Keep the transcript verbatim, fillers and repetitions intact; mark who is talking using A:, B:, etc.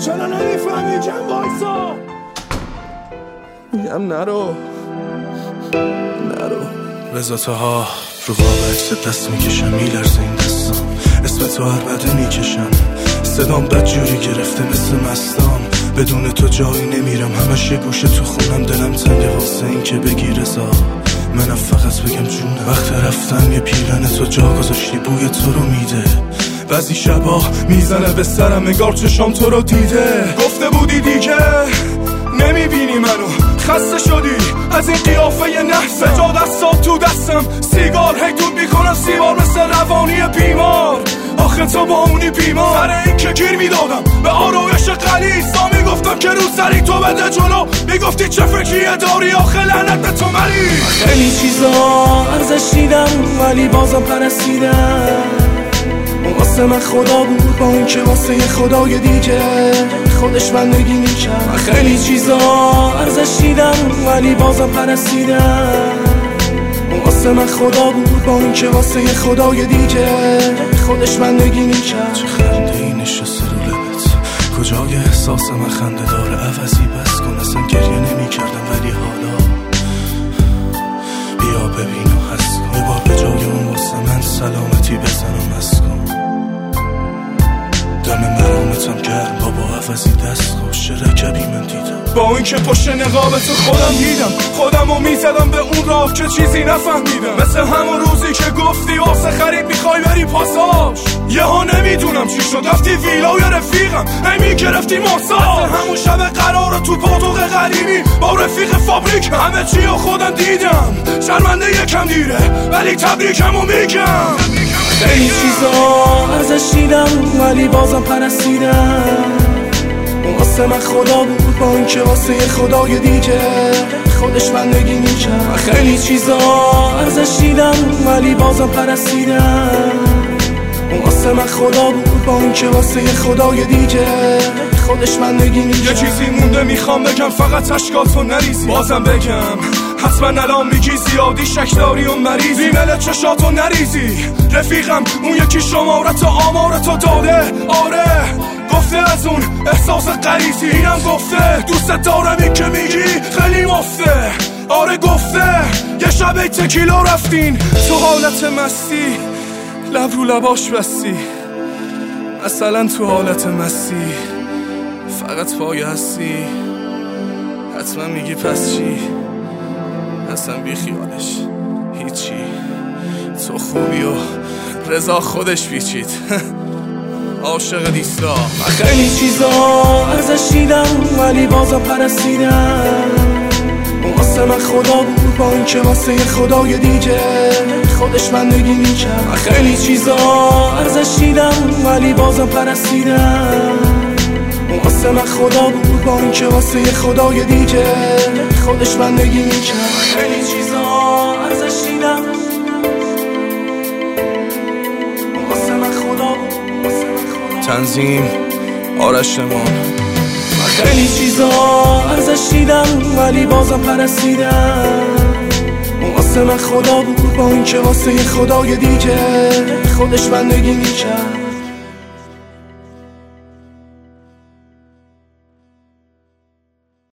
A: چرا نمیفهمی جن وایسا؟
B: میگم نرو نرو. رضا تاها رو قاب عکس دست میکشم، میلرزه این دستم، اسم تو هر بده میکشم، صدام بد جوری گرفته مثل مستام، بدون تو جایی نمیرم، همش یه گوشه تو خونم، دلم تنگه واسه این که بگی رضا، منم فقط بگم جونه. وقت رفتن یه پیرن تو جا گذاشتی، بوی تو رو میده، بعضی شبا میزنه به سرم انگار چشام تو رو دیده. گفته بودی دیگه نمیبینی منو، خسته شدی از این قیافه یه نحسه، جا دستات تو دستم، سیگار هی دود میکنم سیبار مثل روانی بیمار. آخه تو با اونی بیمار، سر این که گیر میدادم به آرایش قلیسا، میگفتم که رو سری تو بده جلو، میگفتی چه فکریه داری آخه لعنت به تو مری.
C: خیلی چیزا ارزش دیدم ولی بازم پرستیدم، واسه من خدا بود با اون که واسه یه خدای دیگه خودش بندگی میکرد. خیلی چیزا ارزش دیدم ولی بازم پرستیدم، واسه من خدا بود با اون که واسه یه خدای دیگه خودش بندگی میکرد.
B: چه خنده ای نشسته رو لبت، کجای احساس من خنده داره، عوضی بس کن، اصلا گریه نمی کردم ولی حالا بیا ببین و حس کن، یه بار به جای اون واسه من سلامتی بزنم از کن. دم مرامتم گرم بابا، عوضی دست خوش رکبی من دیدم، با این که پشت نقابت خودم دیدم، خودم رو میزدم به اون راه که چیزی نفهمیدم، مثل همون روزی که گفتی واسه خرید میخوای بری پاساژ، یه ها نمیدونم چی شد رفتی ویلا و یه رفیقم هی میگرفتی ماساژ، مثل همون شب قرار تو پاتوق قدیمی با رفیق فابریک، همه چی رو خودم دیدم، شرمنده یکم دیره ولی تبریکمو میگم.
C: خیلی چیزا ارزش دیدم ولی بازم پرستیدم، واسه من خدا بود با اون که واسه یه خدای دیگه خودش بندگی میکرد. خیلی چیزا ارزش دیدم ولی بازم پرستیدم، واسه من خدا بود با اون که واسه یه خدای دیگه خودش بندگی میکرد.
B: یه چیزی مونده میخوام بگم، فقط اشکاتو نریزی، بازم بگم حتما الان میگی زیادی شکداری و مریضی، ریمل چشاتو نریزی، رفیقم اون یکی شمارت و آمارتو داده، آره گفته از اون احساس غریزی، اینم گفته دوست دارمی که میگی خیلی مفته، آره گفته یه شب تکیلا رفتین تو حالت مستی، لب رو لباش بستی، مثلا تو حالت مستی فقط پای هستی، حتما میگی پس چی، اصلا بی خیالش هیچی، تو خوبی و رضا خودش پیچید عاشق دیستا.
C: خیلی چیزا ارزش دیدم ولی بازم پرستیدم، واسه من خدا بود با اون که واسه یه خدای دیگه خودش بندگی میکرد. خیلی چیزا ارزش دیدم ولی بازم پرستیدم، واسه من خدا بود با اون که واسه یه خدای دیگه خودش بندگی میکرد. خیلی چیزا ارزش دیدم واسه من خدا بود، واسه من خدا.
B: تنظیم آرش مان.
C: خیلی چیزا ارزش دیدم ولی بازم پرستیدم، واسه من خدا بود با اون که واسه یه خدای دیگه خودش بندگی میکرد.